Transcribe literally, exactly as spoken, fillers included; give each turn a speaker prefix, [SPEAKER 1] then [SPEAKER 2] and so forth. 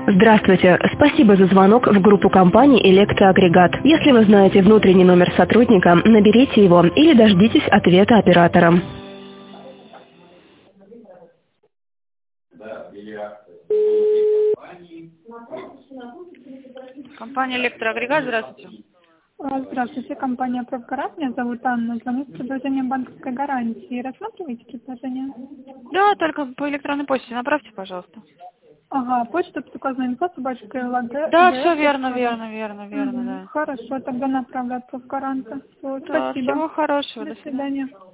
[SPEAKER 1] Здравствуйте. Спасибо за звонок в группу компании «Электроагрегат». Если вы знаете внутренний номер сотрудника, наберите его или дождитесь ответа оператора.
[SPEAKER 2] Компания «Электроагрегат», здравствуйте.
[SPEAKER 3] А, Здравствуйте, компания «Профгарант». Меня зовут Анна. Звоню с предложением банковской гарантии. Рассматриваете предложение?
[SPEAKER 2] Да, только по электронной почте направьте, пожалуйста.
[SPEAKER 3] Ага, почта указана инфо, собачка ЛГ.
[SPEAKER 2] Да, все верно, верно, верно, верно,
[SPEAKER 3] Угу.
[SPEAKER 2] да.
[SPEAKER 3] Хорошо, тогда направлю от «Профгаранта». Всё,
[SPEAKER 2] Да,
[SPEAKER 3] спасибо.
[SPEAKER 2] всего хорошего,
[SPEAKER 3] До
[SPEAKER 2] до свидания.
[SPEAKER 3] свидания.